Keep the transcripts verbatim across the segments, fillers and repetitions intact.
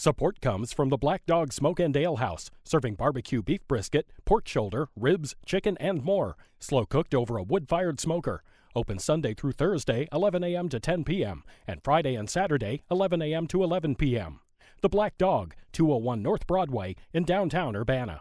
Support comes from the Black Dog Smoke and Ale House, serving barbecue beef brisket, pork shoulder, ribs, chicken, and more. Slow cooked over a wood-fired smoker. Open Sunday through Thursday, eleven a.m. to ten p.m., and Friday and Saturday, eleven a.m. to eleven p.m. The Black Dog, two oh one North Broadway in downtown Urbana.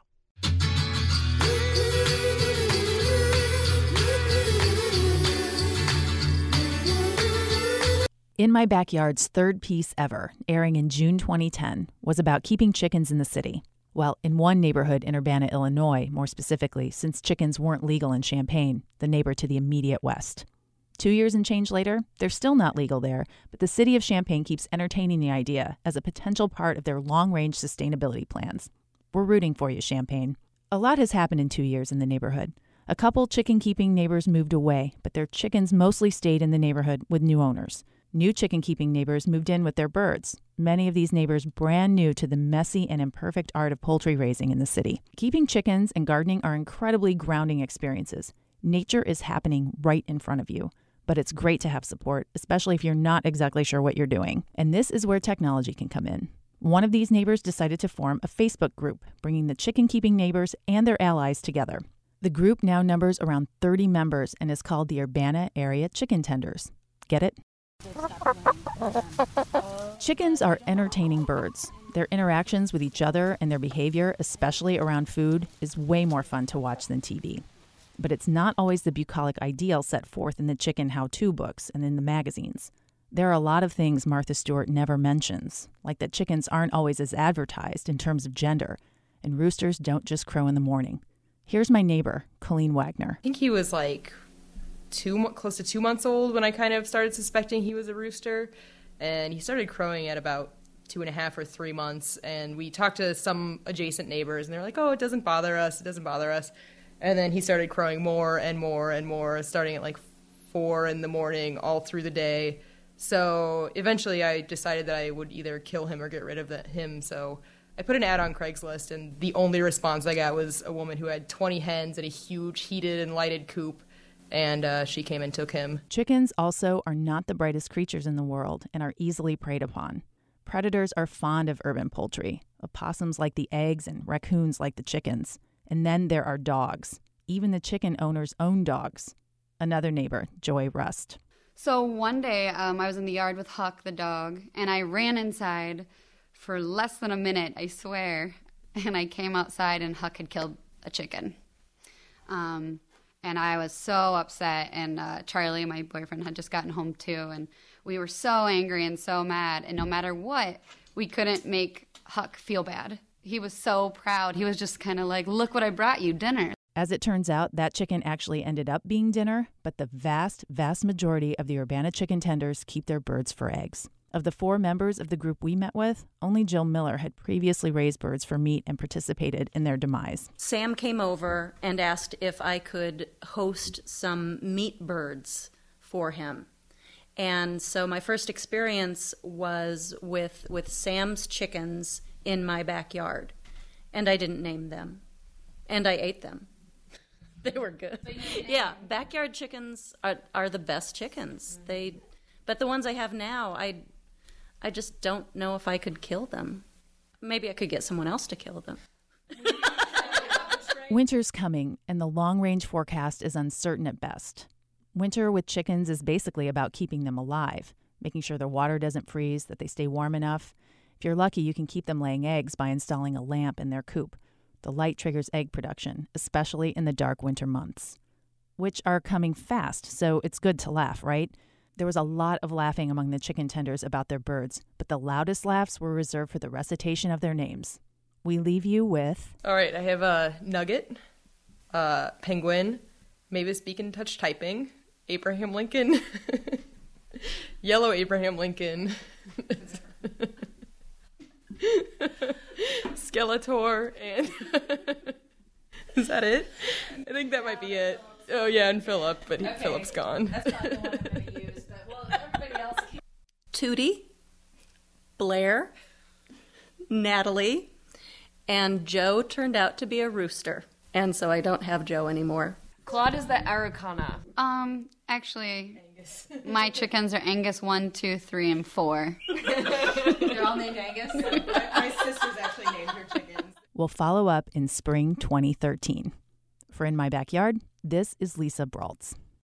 In My Backyard's third piece ever, airing in June twenty ten, was about keeping chickens in the city. Well, in one neighborhood in Urbana, Illinois, more specifically, since chickens weren't legal in Champaign, the neighbor to the immediate west. Two years and change later, they're still not legal there, but the city of Champaign keeps entertaining the idea as a potential part of their long-range sustainability plans. We're rooting for you, Champaign. A lot has happened in two years in the neighborhood. A couple chicken-keeping neighbors moved away, but their chickens mostly stayed in the neighborhood with new owners. New chicken-keeping neighbors moved in with their birds, many of these neighbors brand new to the messy and imperfect art of poultry raising in the city. Keeping chickens and gardening are incredibly grounding experiences. Nature is happening right in front of you, but it's great to have support, especially if you're not exactly sure what you're doing. And this is where technology can come in. One of these neighbors decided to form a Facebook group, bringing the chicken-keeping neighbors and their allies together. The group now numbers around thirty members and is called the Urbana Area Chicken Tenders. Get it? Chickens are entertaining birds. Their interactions with each other and their behavior, especially around food, is way more fun to watch than T V. But it's not always the bucolic ideal set forth in the chicken how-to books and in the magazines. There are a lot of things Martha Stewart never mentions, like that chickens aren't always as advertised in terms of gender, and roosters don't just crow in the morning. Here's my neighbor, Colleen Wagner. I think he was like two, close to two months old when I kind of started suspecting he was a rooster, and he started crowing at about two and a half or three months, and we talked to some adjacent neighbors, and they're like, oh, it doesn't bother us, it doesn't bother us. And then he started crowing more and more and more, starting at like four in the morning all through the day. So eventually I decided that I would either kill him or get rid of the, him. So I put an ad on Craigslist, and the only response I got was a woman who had twenty hens in a huge heated and lighted coop, and uh, she came and took him. Chickens also are not the brightest creatures in the world and are easily preyed upon. Predators are fond of urban poultry. Opossums like the eggs and raccoons like the chickens. And then there are dogs, even the chicken owner's own dogs. Another neighbor, Joy Rust. So one day um, I was in the yard with Huck, the dog, and I ran inside for less than a minute, I swear. And I came outside and Huck had killed a chicken. Um, and I was so upset, and uh, Charlie, my boyfriend, had just gotten home too. And we were so angry and so mad. And no matter what, we couldn't make Huck feel bad. He was so proud. He was just kind of like, look what I brought you, dinner. As it turns out, that chicken actually ended up being dinner, but the vast, vast majority of the Urbana chicken tenders keep their birds for eggs. Of the four members of the group we met with, only Jill Miller had previously raised birds for meat and participated in their demise. Sam came over and asked if I could host some meat birds for him. And so my first experience was with, with Sam's chickens in my backyard, and I didn't name them, and I ate them. They were good. Yeah, backyard chickens are are the best chickens. Mm-hmm. They, but the ones I have now, I, I just don't know if I could kill them. Maybe I could get someone else to kill them. Winter's coming, and the long-range forecast is uncertain at best. Winter with chickens is basically about keeping them alive, making sure their water doesn't freeze, that they stay warm enough. If you're lucky, you can keep them laying eggs by installing a lamp in their coop. The light triggers egg production, especially in the dark winter months, which are coming fast, so it's good to laugh, right? There was a lot of laughing among the chicken tenders about their birds, but the loudest laughs were reserved for the recitation of their names. We leave you with... All right, I have a Nugget, uh, Penguin, Mavis Beacon Touch Typing, Abraham Lincoln, Yellow Abraham Lincoln, Skeletor, and is that it? I think that might be it. Oh yeah, and Philip, but he, okay. Philip's gone. That's probably the one I'm going to use, but well, everybody else can. Tootie, Blair, Natalie, and Joe turned out to be a rooster, and so I don't have Joe anymore. Claude is the Araucana. Um, actually, Angus. My chickens are Angus one, two, three, and four. They're all named Angus? will follow up in spring twenty thirteen. For In My Backyard, this is Lisa Braultz.